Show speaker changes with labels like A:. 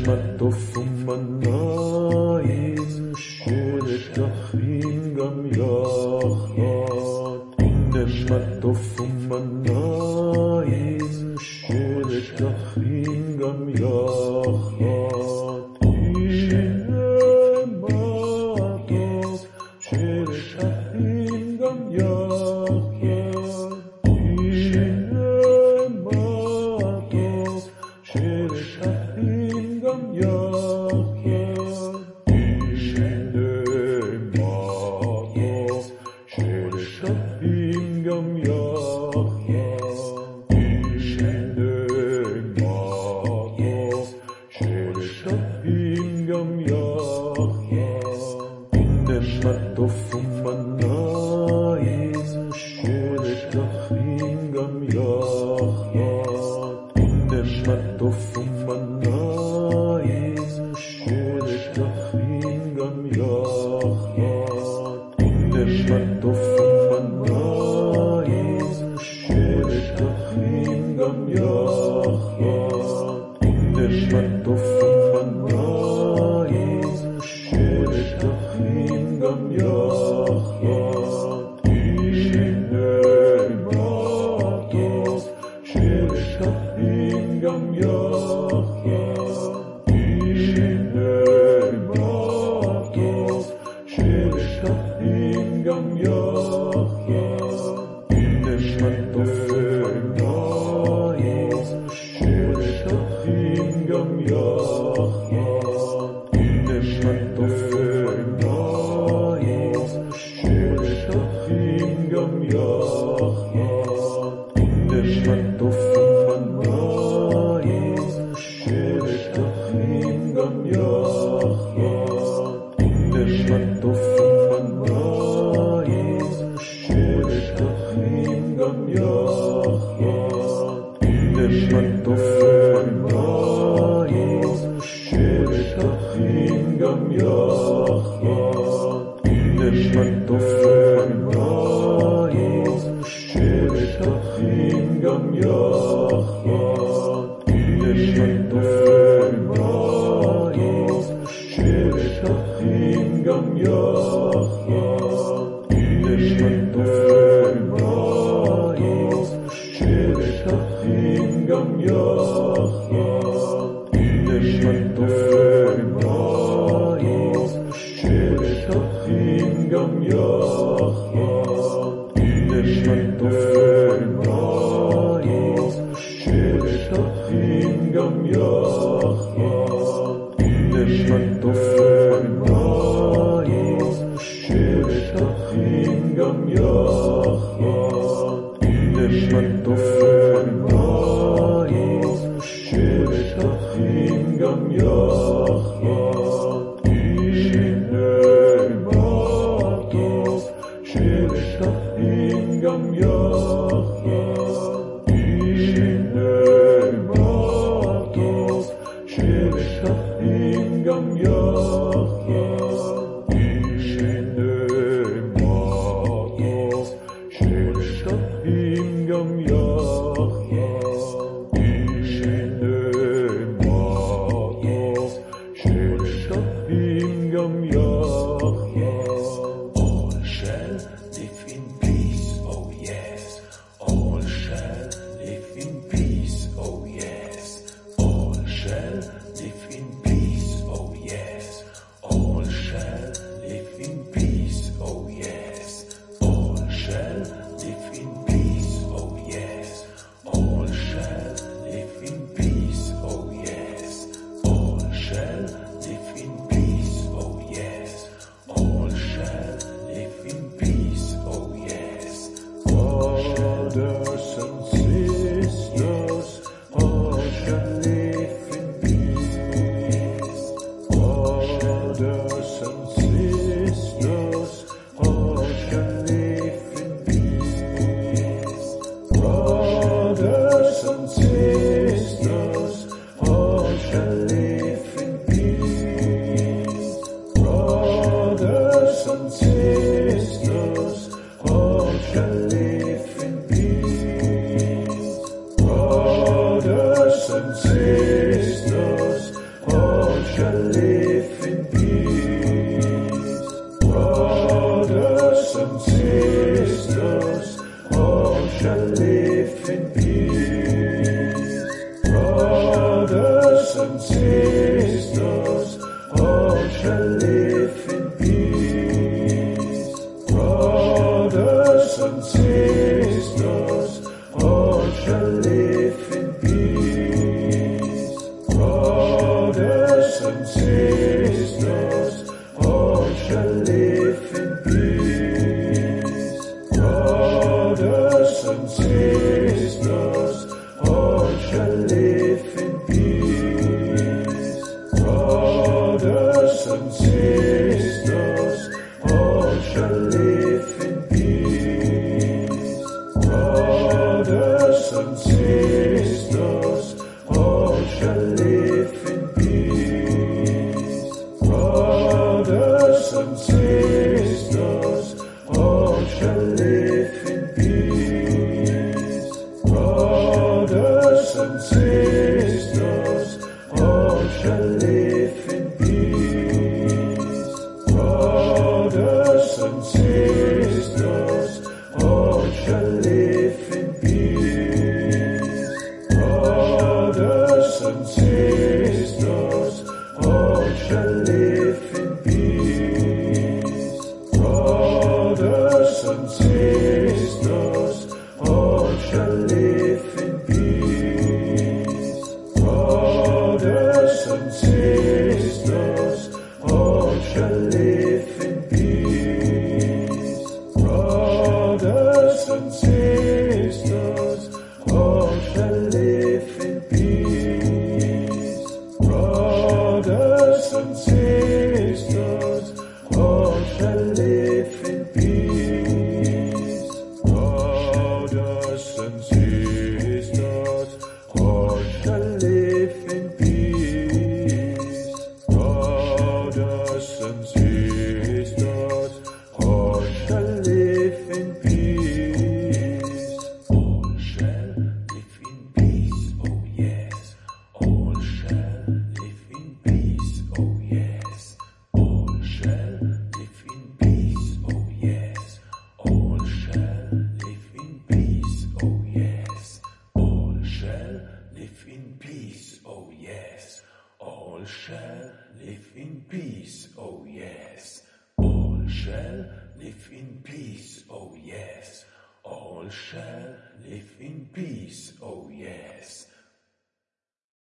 A: הטוב ומנעים שלט אחים גם יחד. הנה הטוב ומנעים שלט אחים גם יחד. הנה הטוב שלט אחים גם יחד. הנה הטוב שלט אחים גם יחד. הנה הטוב שלט אחים גם יחד. הנה הטוב שלט אחים גם יחד. הנה הטוב ומנעים שלט אחים גם יחד. הנה הטוב ומנעים שלט אחים גם יחד. הנה הטוב ומנעים שלט אחים גם יחד. הנה הטוב ומנעים שלט אחים גם יחד. הנה הטוב שלט אחים גם יחד. הנה הטוב שלט אחים גם יחד. הנה הטוב ומנעים שלט אחים גם יחד. הנה הטוב ומנעים שלט אחים גם יחד. הנה הטוב ומנעים שלט אחים גם יחד. הנה הטוב ומנעים שלט אחים גם יחד. הנה הטוב ומנעים שלט אחים גם יחד. הנה הטוב ומנעים שלט אחים גם יחד. הנה הטוב ומנעים שלט אחים גם יחד. הנה הטוב ומנעים שלט אחים גם יחד. הנה הטוב ומנעים שלט אחים גם יחד. הנה הטוב ומנעים שלט אחים גם יחד. הנה הטוב ומנעים שלט אחים גם יחד. הנה הטוב ומנעים שלט אחים גם יחד. הנה הטוב שלט אחים גם יחד. הנה הטוב שלט אחים גם יחד. הנה הטוב שלט אחים גם יחד. הנה הטוב שלט אחים גם יחד.
B: All shall live in peace, oh yes. All shall live in peace, oh yes. All shall live in peace, oh yes. All shall live in peace, oh yes. All shall live in peace, oh yes. All shall live in peace, oh yes. All shall live in peace, oh yes. All shall live in peace, oh yes.
A: Brothers and sisters, all shall live in peace. Brothers and sisters, all shall live in peace. Brothers and sisters, all shall live in peace. Brothers and sisters, all shall live in peace. Brothers and sisters, all
B: shall live in peace. Brothers and sisters, all shall live in peace. Brothers and sisters, all shall live in peace. Brothers and sisters, all shall live in peace. Brothers and sisters, all shall live in peace. Brothers and sisters, all shall live in peace. Brothers and sisters, all shall live in peace. Brothers and sisters, all shall live in peace. Brothers and sisters, all shall live in peace. Brothers and sisters, all shall live in peace. Brothers and sisters, all shall live in peace. Brothers and sisters, all shall live in peace. Brothers and sisters, all shall live in peace. Brothers and sisters, all shall live in peace. Brothers and sisters, all shall live in peace. Brothers and sisters, all shall live in peace. Brothers and sisters, all shall live in peace. Brothers and sisters, all shall live in peace. All shall live in peace, oh yes. All shall live in peace, oh yes. All shall live in peace, oh yes. All shall live in peace, oh yes. All shall live in peace, oh yes. All shall live in peace, oh yes. All shall live in peace, oh yes. All shall live in peace, oh yes.